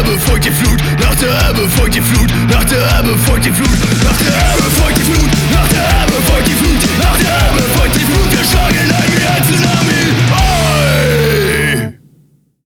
Ebbe folgt die Flut, nach der Ebbe folgt die Flut, nach der Ebbe folgt die Flut, nach der Ebbe folgt die Flut, nach der Ebbe folgt die Flut, nach der Ebbe folgt die Flut. Wir schlagen ein wie ein Tsunami.